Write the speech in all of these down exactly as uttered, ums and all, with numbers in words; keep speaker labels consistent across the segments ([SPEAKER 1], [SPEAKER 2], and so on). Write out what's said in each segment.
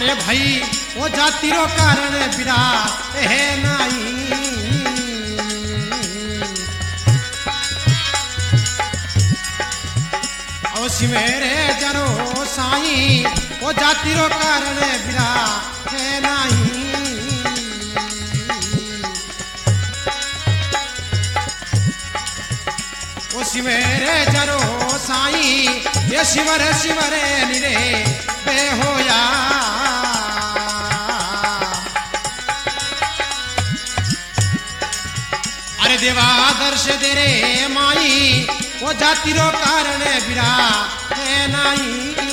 [SPEAKER 1] ए भाई वो जातिरो कारण बिरा है नहीं सिमेरे जरो साईं वो जातिरो कारण बिरा है नहीं वो सिमेरे जरो साईं ये शिवर शिवरे निरे बे होया अरे देवा दर्श दे रे माई वो जातिरो कारण बिरा है नहीं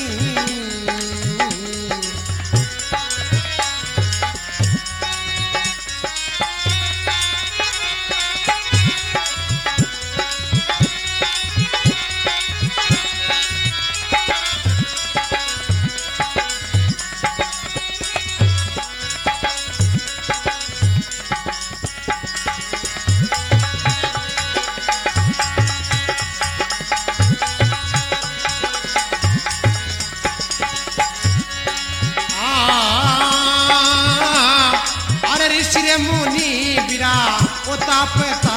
[SPEAKER 1] मुनि बिरा वो तापता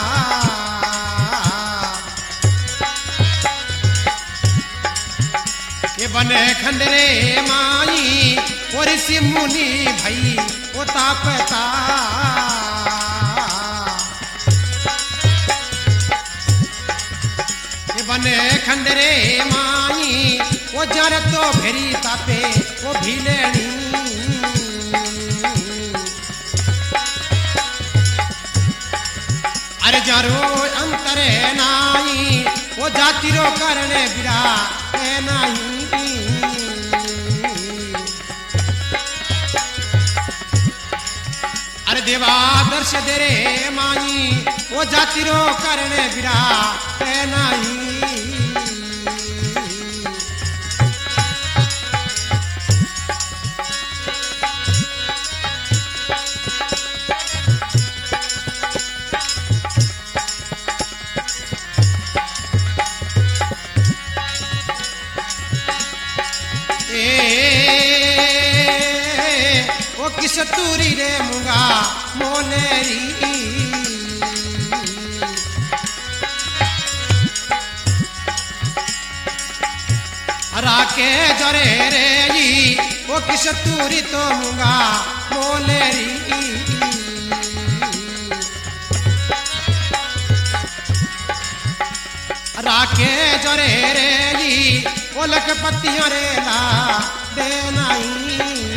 [SPEAKER 1] ये बने खंडरे माई और ऋषि मुनि भाई वो तापता ये बने खंडरे माई वो जर तो भेरी तापे वो भीलेनी अरे जारो अंतरे नाई वो जातिरो करने बिरा है नहीं अरे देवा दर्श दे रे माई वो जातिरो करने बिरा है नहीं वो किस तूरी रे मुंगा मोलेरी राके जरे रे वो किस तूरी तो मुंगा मोलेरी राके जरे रे वो लखपतियों रे ला दे नहीं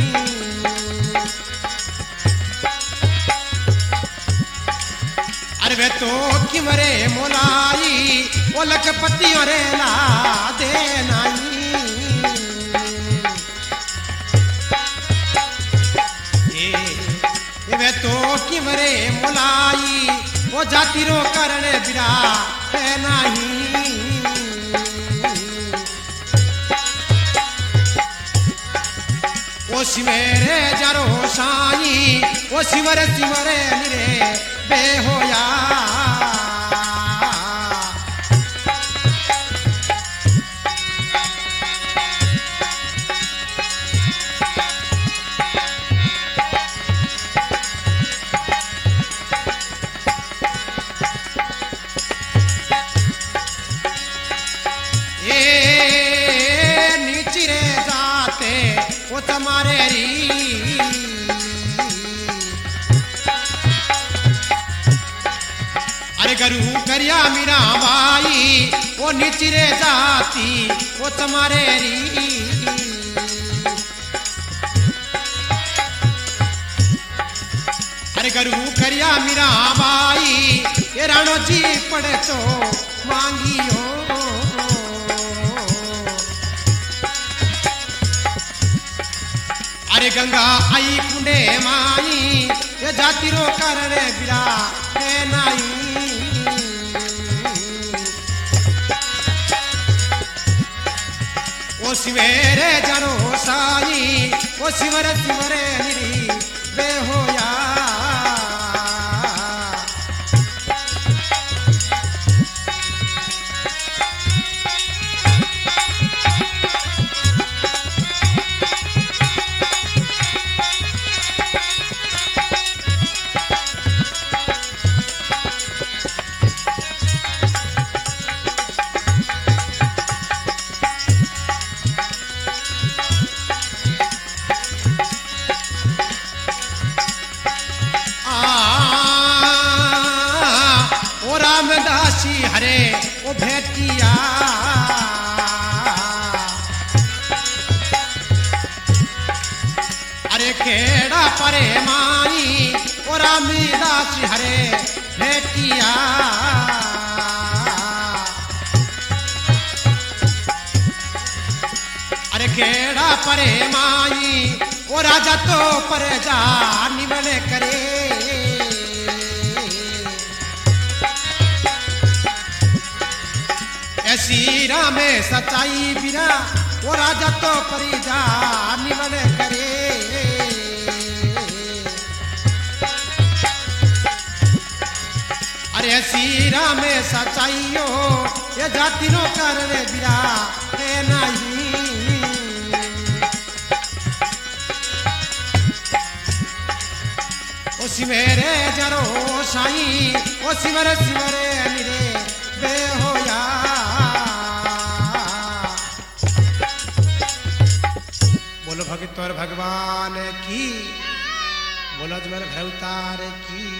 [SPEAKER 1] अरे वे तो किमरे मोलाई वो लखपतियों रे ला दे नहीं ये वे तो किमरे मोलाई वो जातिरो कारण बिरा है नहीं वो सिमेरे जरो साई वो शिवर शिवरे निरे बे होया ये नीचे जाते वो तुम्हारे री अरे गरु करिया मीरा भाई वो नीचरे जाती वो तुम्हारे री अरे गरु करिया मीरा भाई ये राणो जी पड़े तो मांगियो अरे गंगा आई कुंडे माई ये जातिरो कारण बिरा है नहीं ओ शिवेरे जरो साई ओ शिवर शिवरे निरी बे होया हरे ओ भेटिया अरे खेड़ा परे माई ओ रामदास हरे भेटिया अरे खेड़ा परे माई ओ राजा तो पर जा निमन करे ऐसी राम सच्चाई बिना वो राजा तो परी जा निमन करे अरे ऐसी राम सच्चाइयो ये जाति नो करने बिना है नहीं ओ सिमरे जरो साई ओ सिमरे सिमरे निरे बेहोया बोलो भगतोर भगवान की बोलो जमर भवतार की